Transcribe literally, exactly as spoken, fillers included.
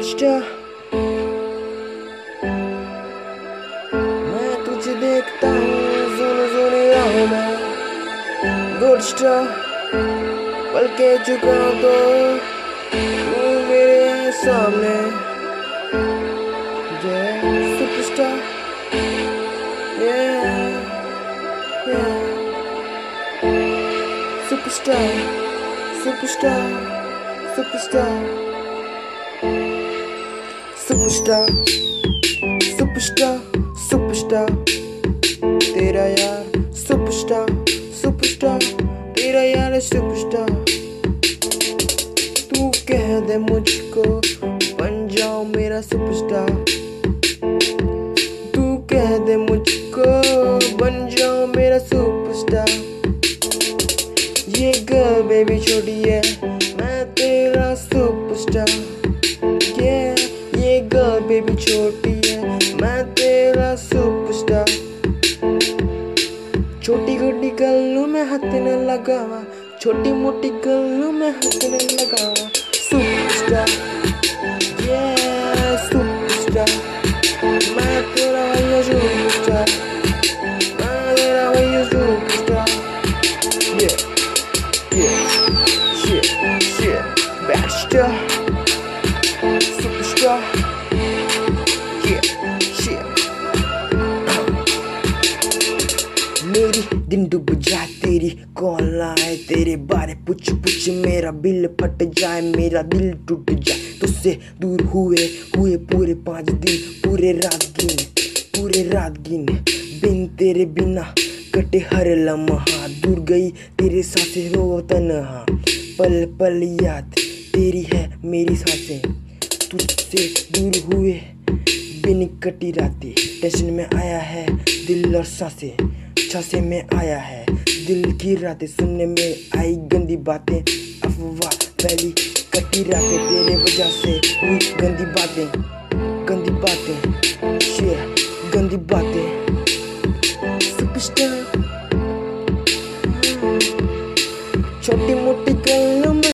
Star, मैं तुझे देखता हूँ सुन सुनी राहों में। गुड स्टार, पल के चुका तो तू मेरे सामने। जय superstar, yeah, yeah. Superstar, superstar, superstar, superstar, superstar, superstar, तेरा यार superstar, superstar, तेरा यार superstar। तू कह दे मुझको बन जाओ मेरा superstar। तू कह दे मुझको बन जाओ मेरा superstar। ये गर्ल बेबी छोटी है, मैं तेरा सुपरस्टार। yeah, ये गर्ल बेबी छोटी है, मैं तेरा सुपरस्टार। छोटी छोटी गल्लों में हाथ न लगावा, छोटी मोटी गल्लों में हाथ न लगावा। सुपरस्टार, yeah, सुपरस्टार, मैं तेरा भैया सुपरस्टार, मैं तेरा भैया superstar. yeah. Yeah, shit, shit, Baxter, superstar, yeah, shit। मेरी दिन डूब जाए तेरी कॉल आए, तेरे बारे पूछ पूछ मेरा बिल फट जाए, मेरा दिल टूट जाए। तुझसे दूर हुए हुए पूरे पाँच दिन, पूरे रात गिन पूरे रात गिन बिन तेरे बिना कटे हर लम्हा। दूर गई तेरे सांसें रो तन्हा, पल पल याद तेरी है मेरी सांसें। तुझसे दूर हुए बिन कटी रातें, टेंशन में आया है दिल और सांसें। छासे में आया है दिल की रातें, सुनने में आई गंदी बातें, अफवाह फैली कटी रातें। तेरे वजह से हुई गंदी बातें, गंदी बातें, शेर गंदी बातें।